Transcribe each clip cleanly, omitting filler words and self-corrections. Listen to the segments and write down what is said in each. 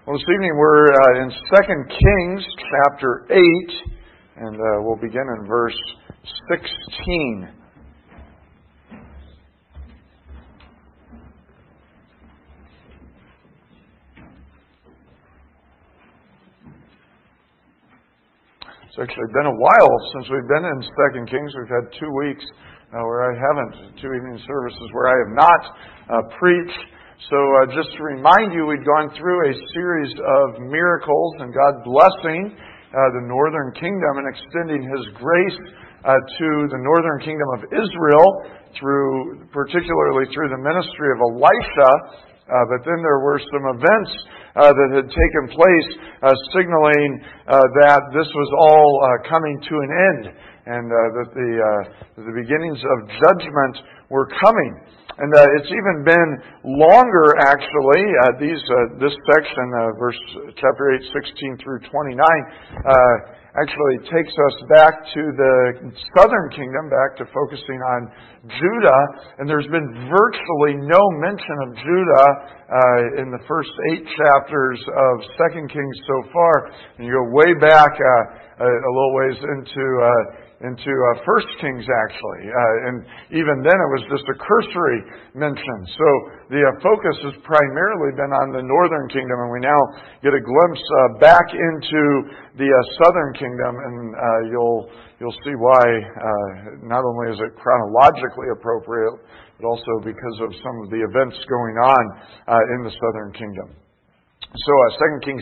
Well, this evening we're in 2 Kings chapter 8, and we'll begin in verse 16. It's actually been a while since we've been in 2 Kings. We've had 2 weeks where I haven't, 2 evening services where I have not preached. So just to remind you, we've gone through a series of miracles and God blessing the northern kingdom and extending His grace to the northern kingdom of Israel, particularly through the ministry of Elisha. But then there were some events that had taken place signaling that this was all coming to an end and that the beginnings of judgment were coming. And it's even been longer, actually. This section, chapter 8, 16 through 29, actually takes us back to the southern kingdom, back to focusing on Judah. And there's been virtually no mention of Judah in the first 8 chapters of 2 Kings so far. And you go way back a little ways into 1 Kings, actually. And even then it was just a cursory mention. So the focus has primarily been on the northern kingdom, and we now get a glimpse back into the southern kingdom, and you'll see why not only is it chronologically appropriate, but also because of some of the events going on in the southern kingdom. So 2 Kings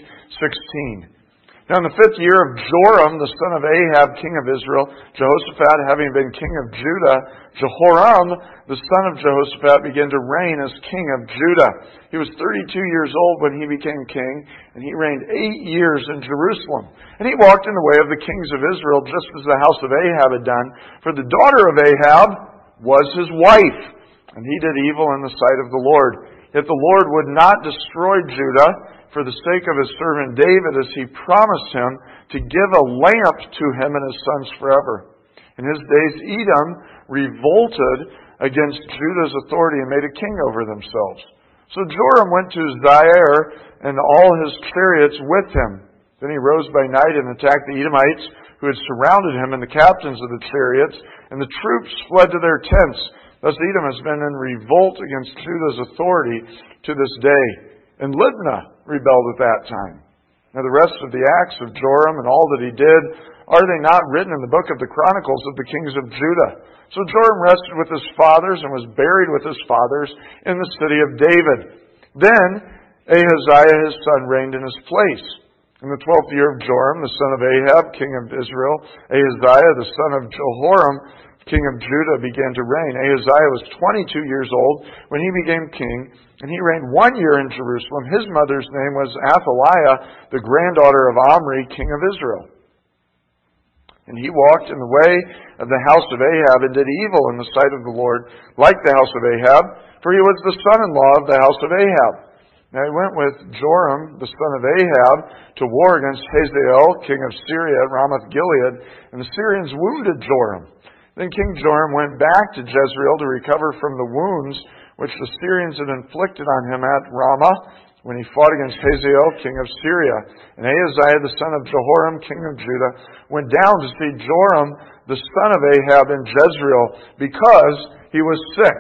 8:16. Now in the 5th year of Joram, the son of Ahab, king of Israel, Jehoshaphat having been king of Judah, Jehoram, the son of Jehoshaphat, began to reign as king of Judah. He was 32 years old when he became king, and he reigned 8 years in Jerusalem. And he walked in the way of the kings of Israel, just as the house of Ahab had done. For the daughter of Ahab was his wife, and he did evil in the sight of the Lord. Yet the Lord would not destroy Judah, for the sake of His servant David, as He promised him to give a lamp to him and his sons forever. In his days, Edom revolted against Judah's authority and made a king over themselves. So Joram went to Zair and all his chariots with him. Then he rose by night and attacked the Edomites who had surrounded him and the captains of the chariots, and the troops fled to their tents. Thus Edom has been in revolt against Judah's authority to this day. And Libnah rebelled at that time. Now the rest of the acts of Joram and all that he did, are they not written in the book of the Chronicles of the kings of Judah? So Joram rested with his fathers and was buried with his fathers in the city of David. Then Ahaziah his son reigned in his place. In the 12th year of Joram, the son of Ahab, king of Israel, Ahaziah the son of Jehoram, king of Judah, began to reign. Ahaziah was 22 years old when he became king, and he reigned 1 year in Jerusalem. His mother's name was Athaliah, the granddaughter of Omri, king of Israel. And he walked in the way of the house of Ahab and did evil in the sight of the Lord, like the house of Ahab, for he was the son-in-law of the house of Ahab. Now he went with Joram, the son of Ahab, to war against Hazael, king of Syria, at Ramoth-Gilead, and the Syrians wounded Joram. Then King Joram went back to Jezreel to recover from the wounds which the Syrians had inflicted on him at Ramah when he fought against Hazael, king of Syria. And Ahaziah, the son of Jehoram, king of Judah, went down to see Joram, the son of Ahab, in Jezreel because he was sick.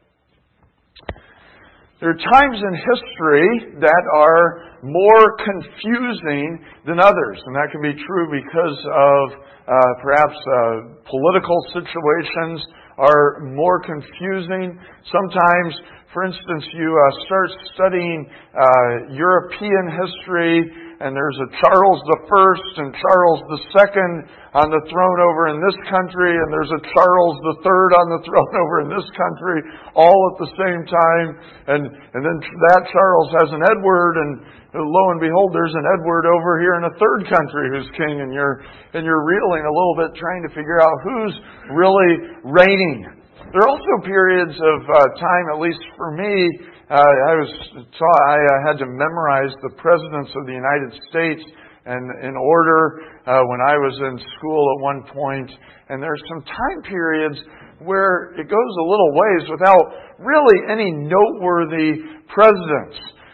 There are times in history that are more confusing than others, and that can be true because of perhaps political situations are more confusing. Sometimes, for instance, you start studying European history, and there's a Charles I and Charles II on the throne over in this country, and there's a Charles III on the throne over in this country, all at the same time. And then that Charles has an Edward, and lo and behold, there's an Edward over here in a third country who's king, and you're reeling a little bit trying to figure out who's really reigning. There are also periods of time, at least for me, I had to memorize the presidents of the United States, and in order when I was in school at one point, and there's some time periods where it goes a little ways without really any noteworthy presidents.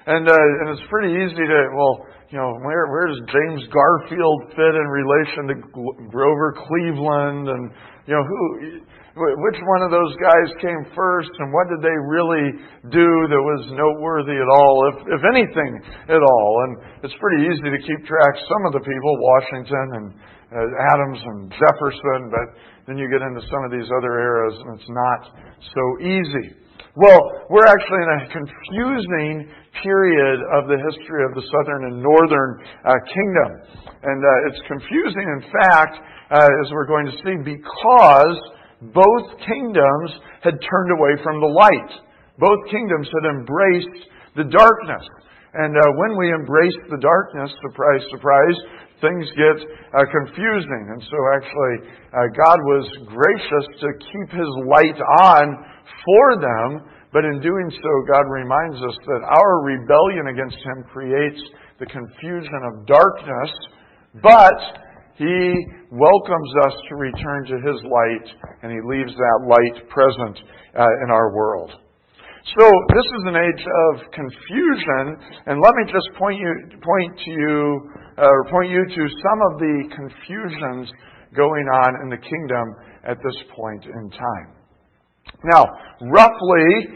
And it's pretty easy to, where does James Garfield fit in relation to Grover Cleveland? And, which one of those guys came first, and what did they really do that was noteworthy at all, if anything at all? And it's pretty easy to keep track. Some of the people, Washington and Adams and Jefferson, but then you get into some of these other eras, and it's not so easy. Well, we're actually in a confusing period of the history of the southern and northern kingdom. And it's confusing, in fact, as we're going to see, because both kingdoms had turned away from the light. Both kingdoms had embraced the darkness. And when we embrace the darkness, surprise, surprise, things get confusing. And so actually, God was gracious to keep His light on for them, but in doing so, God reminds us that our rebellion against Him creates the confusion of darkness, but He welcomes us to return to His light, and He leaves that light present in our world. So this is an age of confusion, and let me just point you to some of the confusions going on in the kingdom at this point in time. Now, roughly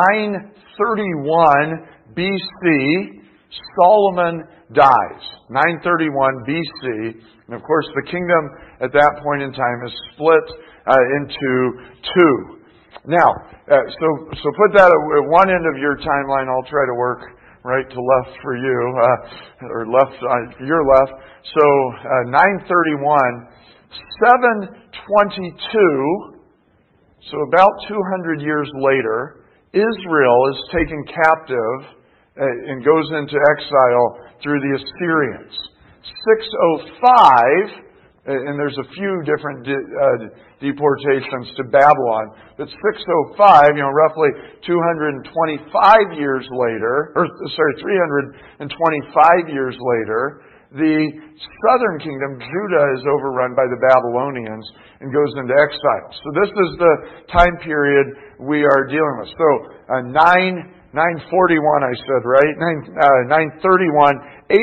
931 BC, Solomon dies. 931 BC. And of course, the kingdom at that point in time is split into two. Now, so put that at one end of your timeline. I'll try to work right to left for you, or left your left. So 931, 722. So about 200 years later, Israel is taken captive and goes into exile through the Assyrians. 605, and there's a few different deportations to Babylon, but 605, roughly 325 years later, the southern kingdom, Judah, is overrun by the Babylonians and goes into exile. So this is the time period we are dealing with. So 941, I said, right? 931,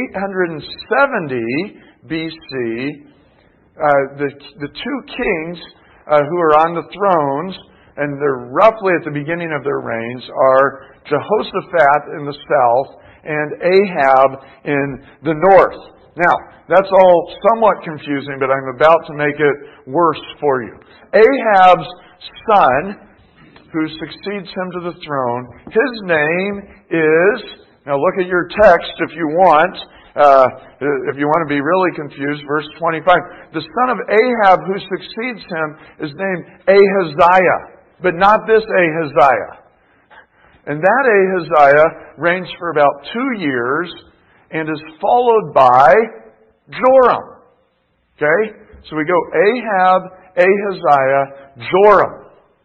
870 BC, the two kings who are on the thrones, and they're roughly at the beginning of their reigns, are Jehoshaphat in the south and Ahab in the north. Now, that's all somewhat confusing, but I'm about to make it worse for you. Ahab's son, who succeeds him to the throne, his name is, now look at your text if you want to be really confused, verse 25. The son of Ahab who succeeds him is named Ahaziah, but not this Ahaziah. And that Ahaziah reigns for about 2 years and is followed by Joram. Okay? So we go Ahab, Ahaziah, Joram.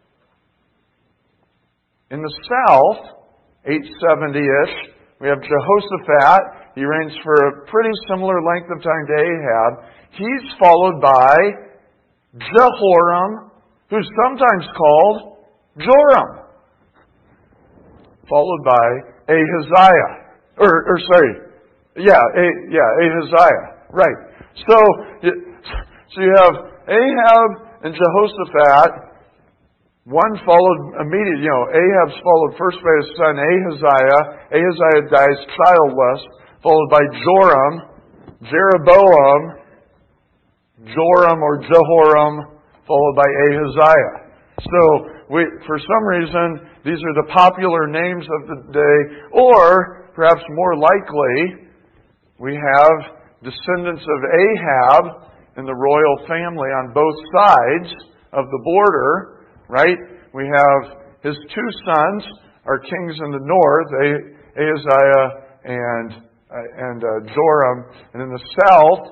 In the south, 870-ish, we have Jehoshaphat. He reigns for a pretty similar length of time to Ahab. He's followed by Jehoram, who's sometimes called Joram. Followed by Ahaziah. Ahaziah. Right. So you have Ahab and Jehoshaphat. One followed immediately. Ahab's followed first by his son Ahaziah. Ahaziah dies childless. Followed by Joram, Jeroboam, Joram or Jehoram, followed by Ahaziah. So for some reason, these are the popular names of the day, or perhaps more likely, we have descendants of Ahab in the royal family on both sides of the border, right? We have his two sons are kings in the north, Ahaziah and Joram, and in the south,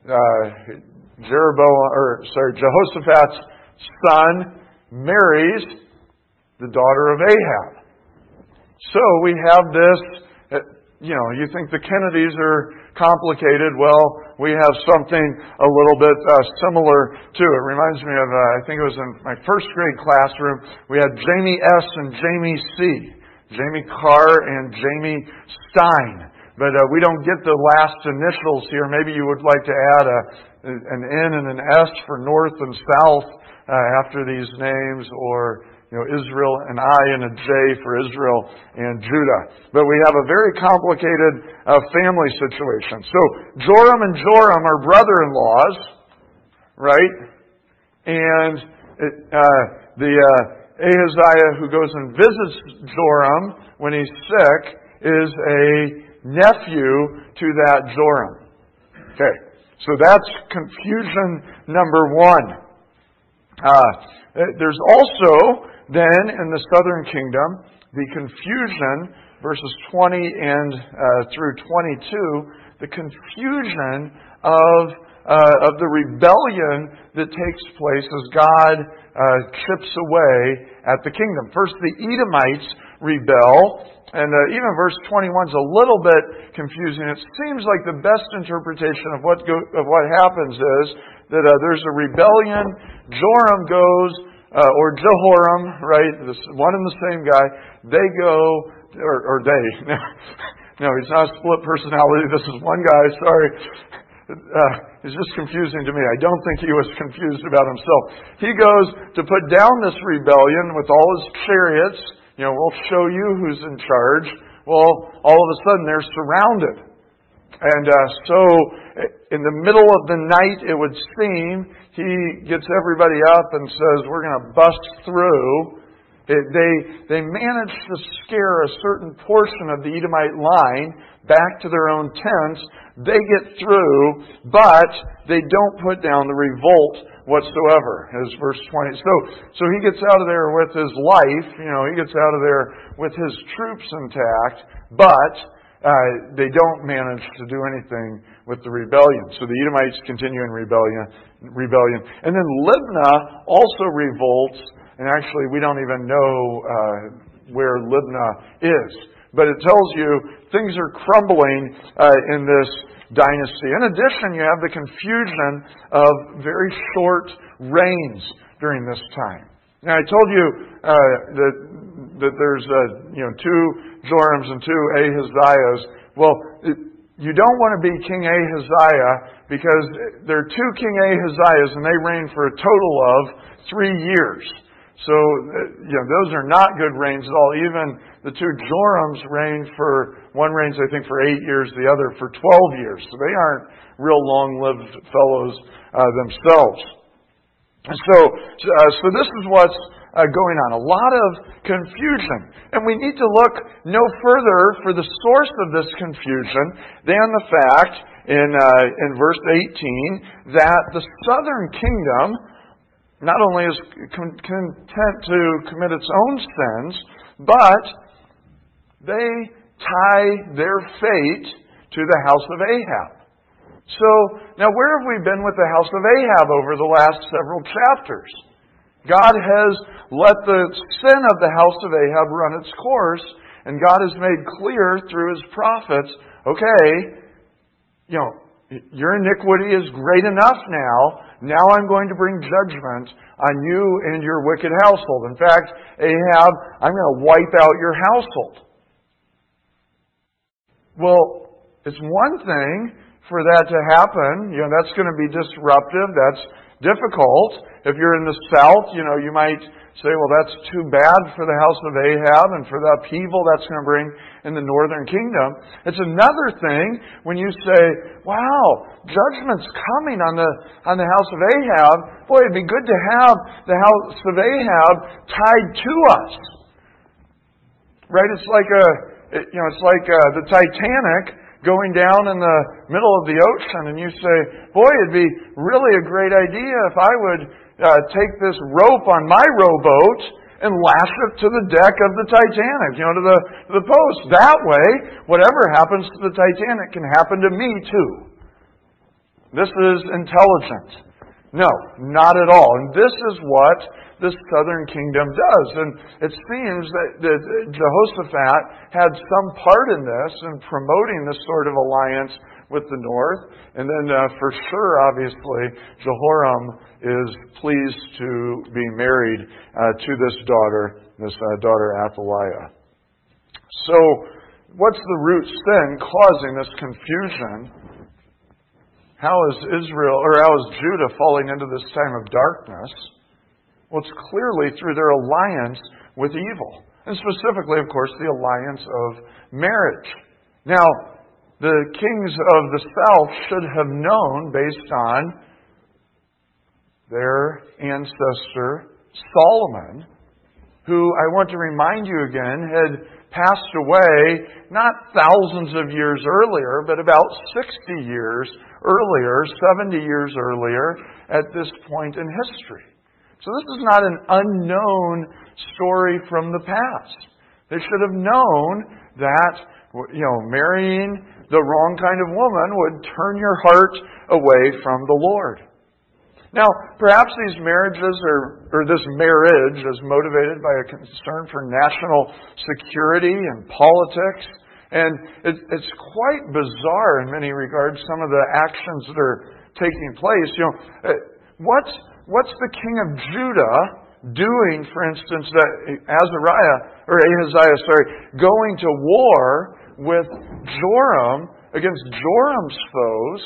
Jehoshaphat's son marries the daughter of Ahab. So we have this, you think the Kennedys are complicated. Well, we have something a little bit similar to it. Reminds me of, I think it was in my first grade classroom, we had Jamie S. and Jamie C. Jamie Carr and Jamie Stein. But we don't get the last initials here. Maybe you would like to add an N and an S for North and South after these names, or Israel and I and a J for Israel and Judah. But we have a very complicated family situation. So Joram and Joram are brother-in-laws, right? And the Ahaziah who goes and visits Joram when he's sick is a nephew to that Joram. Okay, so that's confusion number one. There's also then in the southern kingdom the confusion, verses 20 and through 22, the confusion of the rebellion that takes place as God chips away at the kingdom. First, the Edomites rebel, and even verse 21 is a little bit confusing. It seems like the best interpretation of what happens is that there's a rebellion. Joram goes, or Jehoram, right? This one and the same guy. They go, or they. No, he's not a split personality. This is one guy. Sorry. It's just confusing to me. I don't think he was confused about himself. He goes to put down this rebellion with all his chariots. We'll show you who's in charge. Well, all of a sudden they're surrounded. And so in the middle of the night, it would seem, he gets everybody up and says, we're going to bust through. They manage to scare a certain portion of the Edomite line back to their own tents. They get through, but they don't put down the revolt whatsoever, as verse 20. So he gets out of there with his life, he gets out of there with his troops intact, but they don't manage to do anything with the rebellion. So the Edomites continue in rebellion. And then Libnah also revolts, and actually we don't even know where Libnah is. But it tells you things are crumbling in this dynasty. In addition, you have the confusion of very short reigns during this time. Now, I told you that there's two Jorams and two Ahaziahs. Well, you don't want to be King Ahaziah because there are two King Ahaziahs and they reign for a total of 3 years. So, those are not good reigns at all. Even the two Jorams one reigns, I think, for 8 years, the other for 12 years. So they aren't real long-lived fellows themselves. So this is what's going on. A lot of confusion. And we need to look no further for the source of this confusion than the fact in verse 18 that the southern kingdom not only is content to commit its own sins, but they tie their fate to the house of Ahab. So, now where have we been with the house of Ahab over the last several chapters? God has let the sin of the house of Ahab run its course, and God has made clear through His prophets, okay, your iniquity is great enough now. Now I'm going to bring judgment on you and your wicked household. In fact, Ahab, I'm going to wipe out your household. Well, it's one thing for that to happen. That's going to be disruptive. That's difficult. If you're in the south, you might say, well, that's too bad for the house of Ahab and for the upheaval that's going to bring in the northern kingdom. It's another thing when you say, wow, judgment's coming on the house of Ahab. Boy, it'd be good to have the house of Ahab tied to us. Right? It's like the Titanic going down in the middle of the ocean, and you say, boy, it'd be really a great idea if I would take this rope on my rowboat and lash it to the deck of the Titanic, to the post. That way, whatever happens to the Titanic can happen to me too. This is intelligent. No, not at all. And this is what this southern kingdom does. And it seems that Jehoshaphat had some part in this in promoting this sort of alliance with the north. And then for sure, obviously, Jehoram is pleased to be married to this daughter Athaliah. So, what's the root sin causing this confusion? How is Judah falling into this time of darkness? Well, it's clearly through their alliance with evil. And specifically, of course, the alliance of marriage. Now, the kings of the south should have known, based on their ancestor Solomon, who, I want to remind you again, had passed away not thousands of years earlier, but about 60 years earlier, 70 years earlier at this point in history. So this is not an unknown story from the past. They should have known that, marrying the wrong kind of woman would turn your heart away from the Lord. Now, perhaps these marriages or this marriage is motivated by a concern for national security and politics. And it's quite bizarre in many regards, some of the actions that are taking place. What's the king of Judah doing, for instance, that Ahaziah, going to war with Joram against Joram's foes,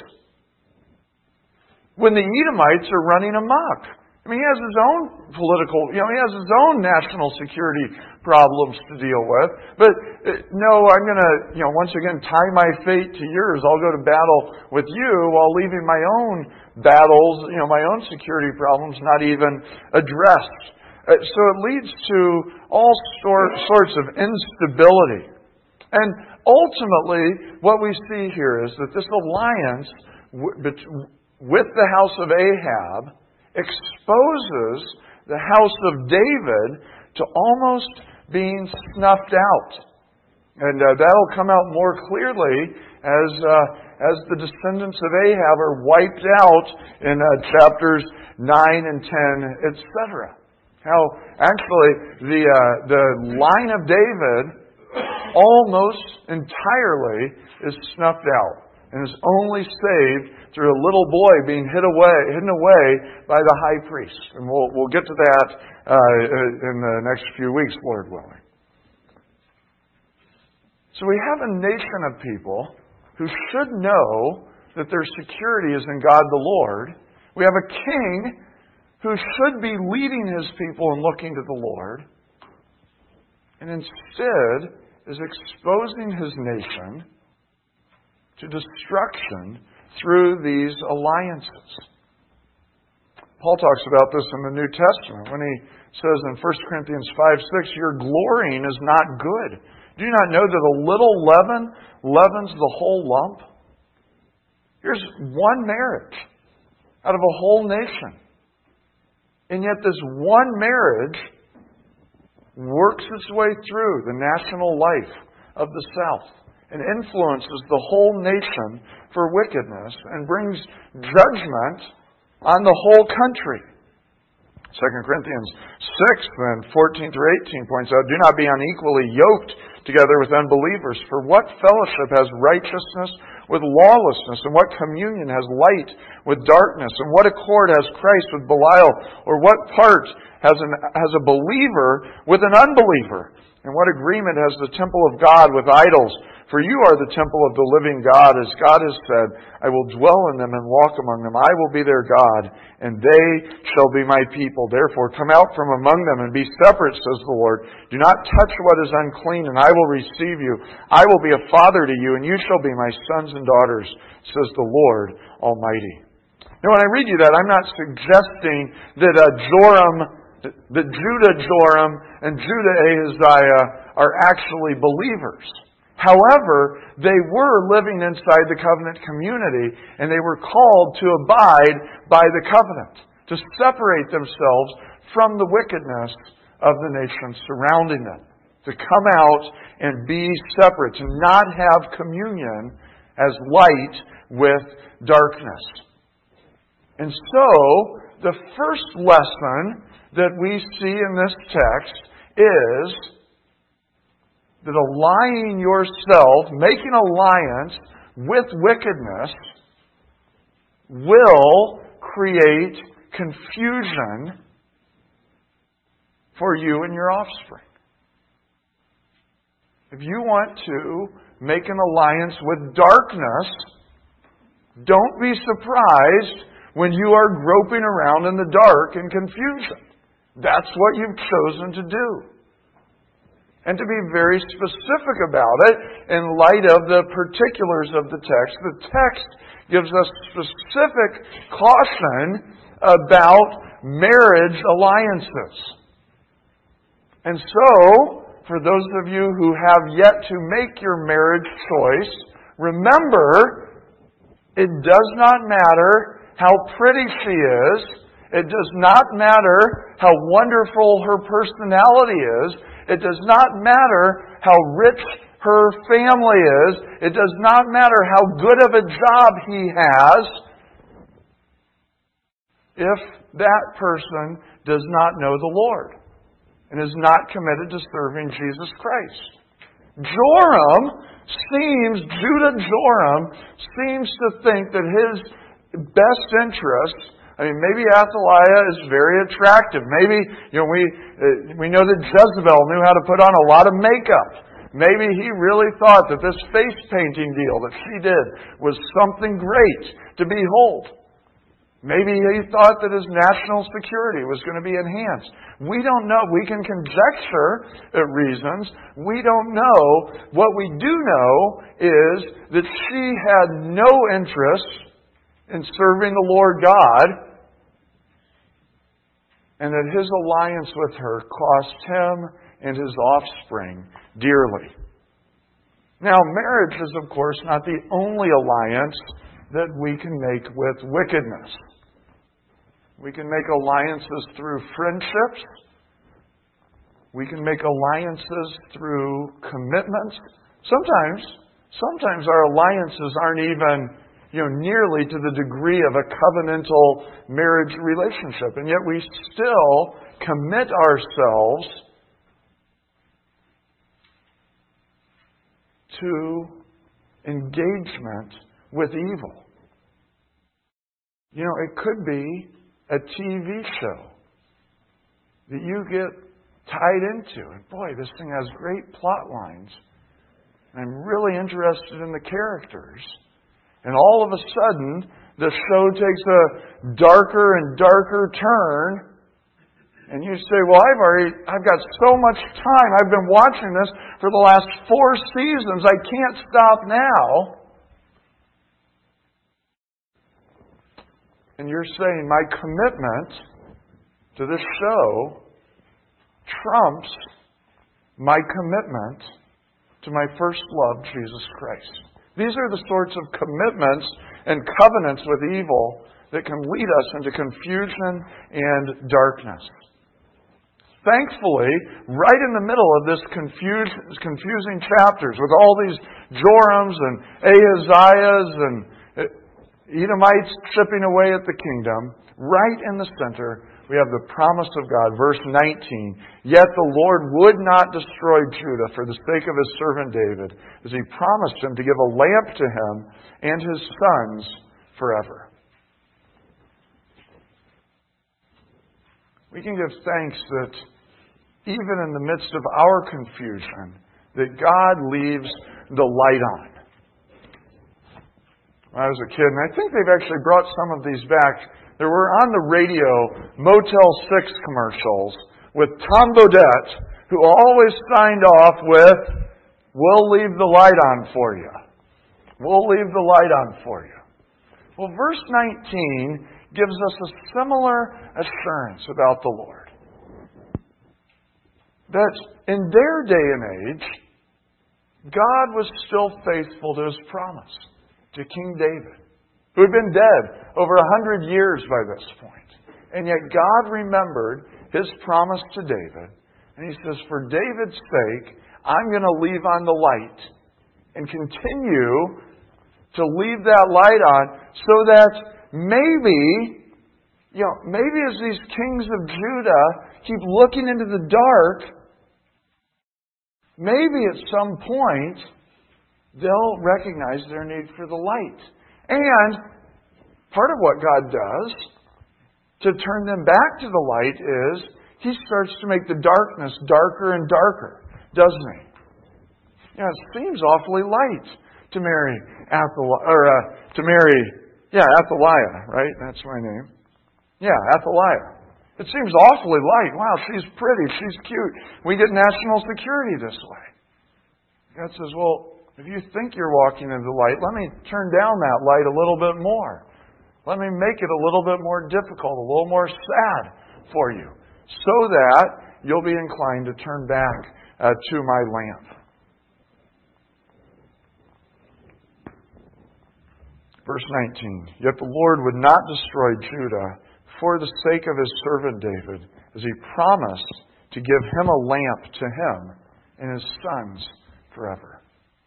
when the Edomites are running amok? I mean, he has his own he has his own national security problems to deal with. But no, I'm going to, once again, tie my fate to yours. I'll go to battle with you while leaving my own battles, my own security problems not even addressed. So it leads to all sorts of instability. And ultimately, what we see here is that this alliance with the house of Ahab exposes the house of David to almost being snuffed out. And that'll come out more clearly as the descendants of Ahab are wiped out in chapters 9 and 10, etc. How actually the line of David almost entirely is snuffed out and is only saved through a little boy being hidden away by the high priest. And we'll get to that in the next few weeks, Lord willing. So we have a nation of people who should know that their security is in God the Lord. We have a king who should be leading his people and looking to the Lord, and instead is exposing his nation to destruction through these alliances. Paul talks about this in the New Testament when he says in 1 Corinthians 5:6, your glorying is not good. Do you not know that a little leaven leavens the whole lump? Here's one marriage out of a whole nation. And yet this one marriage works its way through the national life of the South and influences the whole nation for wickedness and brings judgment on the whole country. 2 Corinthians 6, then 14 through 18 points out, do not be unequally yoked together with unbelievers. For what fellowship has righteousness with lawlessness? And what communion has light with darkness? And what accord has Christ with Belial? Or what part has a believer with an unbeliever? And what agreement has the temple of God with idols? For you are the temple of the living God, as God has said, I will dwell in them and walk among them. I will be their God, and they shall be my people. Therefore, come out from among them and be separate, says the Lord. Do not touch what is unclean, and I will receive you. I will be a father to you, and you shall be my sons and daughters, says the Lord Almighty. Now, when I read you that, I'm not suggesting that Judah Joram and Judah Ahaziah are actually believers. However, they were living inside the covenant community, and they were called to abide by the covenant, to separate themselves from the wickedness of the nations surrounding them, to come out and be separate, to not have communion as light with darkness. And so, the first lesson that we see in this text is that aligning yourself, making alliance with wickedness, will create confusion for you and your offspring. If you want to make an alliance with darkness, don't be surprised when you are groping around in the dark and confusion. That's what you've chosen to do. And to be very specific about it, in light of the particulars of the text gives us specific caution about marriage alliances. And so, for those of you who have yet to make your marriage choice, remember, it does not matter how pretty she is. It does not matter how wonderful her personality is. It does not matter how rich her family is. It does not matter how good of a job he has if that person does not know the Lord and is not committed to serving Jesus Christ. Judah Joram seems to think that his best interest, maybe Athaliah is very attractive. Maybe, we know that Jezebel knew how to put on a lot of makeup. Maybe he really thought that this face painting deal that she did was something great to behold. Maybe he thought that his national security was going to be enhanced. We don't know. We can conjecture reasons. We don't know. What we do know is that she had no interest in serving the Lord God, and that his alliance with her cost him and his offspring dearly. Now, marriage is, of course, not the only alliance that we can make with wickedness. We can make alliances through friendships. We can make alliances through commitments. Sometimes our alliances aren't even nearly to the degree of a covenantal marriage relationship. And yet we still commit ourselves to engagement with evil. It could be a TV show that you get tied into. And boy, this thing has great plot lines. And I'm really interested in the characters. And all of a sudden, the show takes a darker and darker turn. And you say, well, I've got so much time. I've been watching this for the last 4 seasons. I can't stop now. And you're saying my commitment to this show trumps my commitment to my first love, Jesus Christ. These are the sorts of commitments and covenants with evil that can lead us into confusion and darkness. Thankfully, right in the middle of this confusing chapters, with all these Jorams and Ahaziahs and Edomites chipping away at the kingdom, right in the center, we have the promise of God. Verse 19, yet the Lord would not destroy Judah for the sake of his servant David, as he promised him to give a lamp to him and his sons forever. We can give thanks that even in the midst of our confusion, that God leaves the light on. When I was a kid, and I think they've actually brought some of these back, there were on the radio Motel 6 commercials with Tom Bodett, who always signed off with, we'll leave the light on for you. We'll leave the light on for you. Well, verse 19 gives us a similar assurance about the Lord. That in their day and age, God was still faithful to his promise to King David, who had been dead over 100 years by this point. And yet God remembered his promise to David. And he says, for David's sake, I'm going to leave on the light and continue to leave that light on so that maybe as these kings of Judah keep looking into the dark, maybe at some point they'll recognize their need for the light. And part of what God does to turn them back to the light is he starts to make the darkness darker and darker, doesn't he? It seems awfully light to marry Athaliah, Athaliah, right? That's my name. Yeah, Athaliah. It seems awfully light. Wow, she's pretty, she's cute. We get national security this way. God says, well, if you think you're walking in the light, let me turn down that light a little bit more. Let me make it a little bit more difficult, a little more sad for you, so that you'll be inclined to turn back to my lamp. Verse 19, yet the Lord would not destroy Judah for the sake of His servant David, as He promised to give him a lamp to him and his sons forever.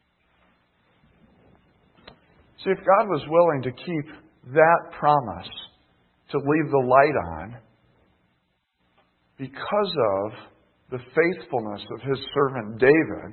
See, if God was willing to keep that promise to leave the light on because of the faithfulness of His servant David,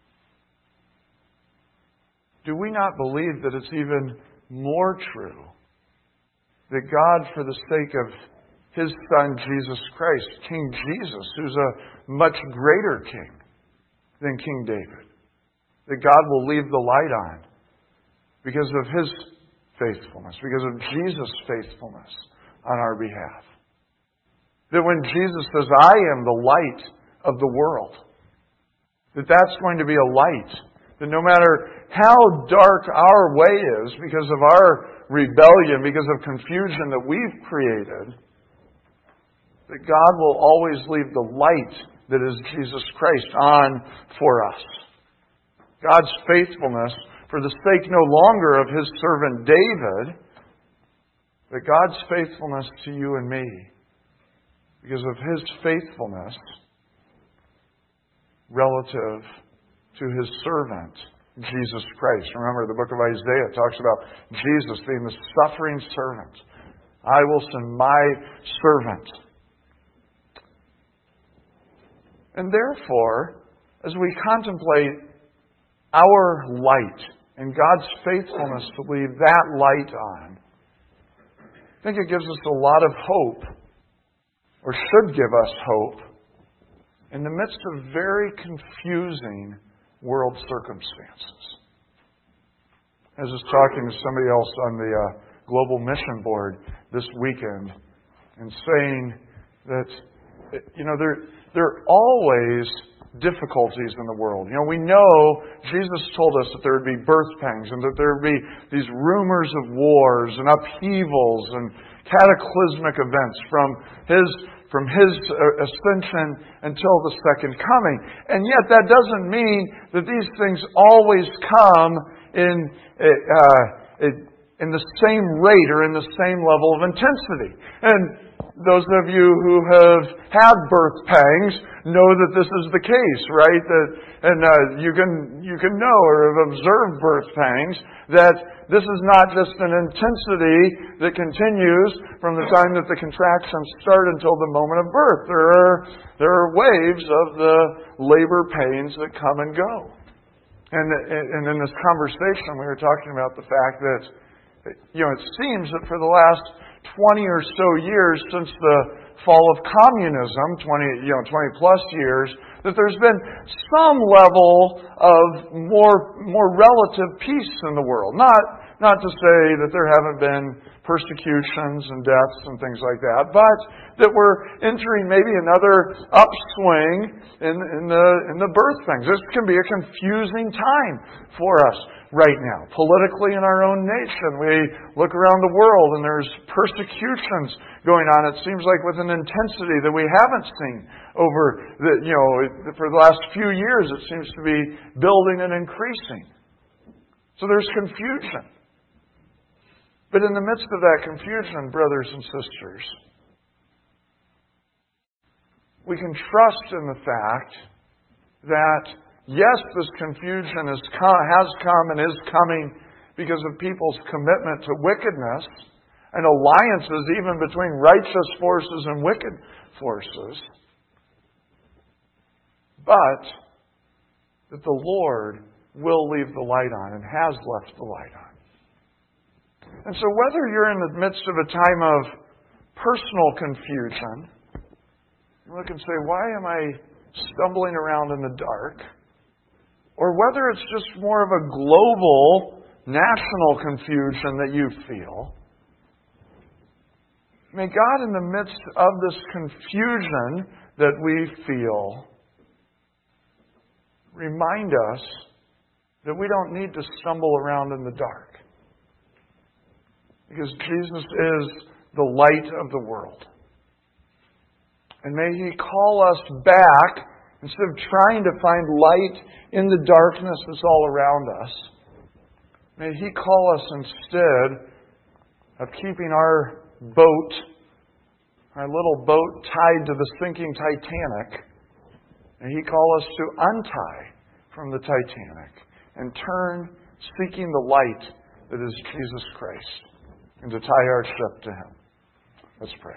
do we not believe that it's even more true that God, for the sake of His Son, Jesus Christ, King Jesus, who's a much greater king than King David, that God will leave the light on because of His faithfulness, because of Jesus' faithfulness on our behalf? That when Jesus says, I am the light of the world, that's going to be a light. That no matter how dark our way is because of our rebellion, because of confusion that we've created, that God will always leave the light that is Jesus Christ on for us. God's faithfulness for the sake no longer of His servant David, but God's faithfulness to you and me because of His faithfulness relative to His servant, Jesus Christ. Remember, the book of Isaiah talks about Jesus being the suffering servant. I will send my servant. And therefore, as we contemplate our light and God's faithfulness to leave that light on, I think it gives us a lot of hope, or should give us hope, in the midst of very confusing world circumstances. I was just talking to somebody else on the Global Mission Board this weekend and saying that, there are always difficulties in the world. We know Jesus told us that there would be birth pangs and that there would be these rumors of wars and upheavals and cataclysmic events from His ascension until the second coming. And yet that doesn't mean that these things always come in the same rate or in the same level of intensity. And those of you who have had birth pangs know that this is the case, right? You can know or have observed birth pangs that this is not just an intensity that continues from the time that the contractions start until the moment of birth. There are waves of the labor pains that come and go. And in this conversation, we were talking about the fact that it seems that for the last 20 or so years since the fall of communism, 20 plus years, that there's been some level of more relative peace in the world. Not to say that there haven't been persecutions and deaths and things like that, but that we're entering maybe another upswing in the birth pangs. This can be a confusing time for us right now. Politically in our own nation, we look around the world and there's persecutions going on. It seems like with an intensity that we haven't seen over for the last few years. It seems to be building and increasing. So there's confusion. But in the midst of that confusion, brothers and sisters, we can trust in the fact that, yes, this confusion has come and is coming because of people's commitment to wickedness and alliances even between righteous forces and wicked forces, but that the Lord will leave the light on and has left the light on. And so whether you're in the midst of a time of personal confusion, you look and say, why am I stumbling around in the dark? or whether it's just more of a global, national confusion that you feel, may God, in the midst of this confusion that we feel, remind us that we don't need to stumble around in the dark. Because Jesus is the light of the world. And may He call us back, instead of trying to find light in the darkness that's all around us, may He call us instead of keeping our boat, our little boat tied to the sinking Titanic, may He call us to untie from the Titanic and turn seeking the light that is Jesus Christ, and to tie our ship to Him. Let's pray.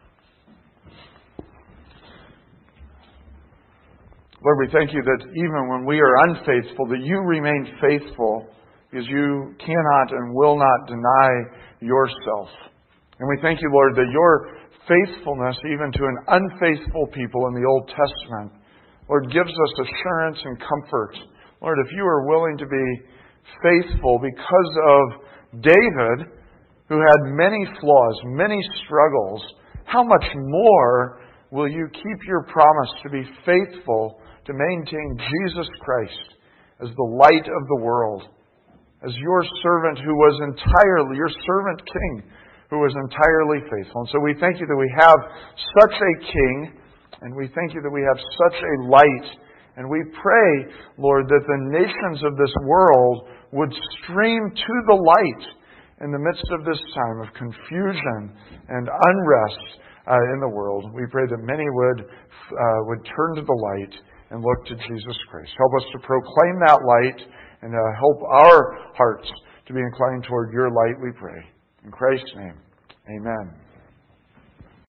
Lord, we thank You that even when we are unfaithful, that You remain faithful, because You cannot and will not deny Yourself. And we thank You, Lord, that Your faithfulness even to an unfaithful people in the Old Testament, Lord, gives us assurance and comfort. Lord, if You are willing to be faithful because of David, who had many flaws, many struggles, how much more will You keep Your promise to be faithful to maintain Jesus Christ as the light of the world, as Your servant who was entirely, Your servant King, who was entirely faithful. And so we thank You that we have such a King, and we thank You that we have such a light. And we pray, Lord, that the nations of this world would stream to the light in the midst of this time of confusion and unrest in the world. We pray that many would turn to the light and look to Jesus Christ. Help us to proclaim that light and help our hearts to be inclined toward Your light, we pray. In Christ's name, amen.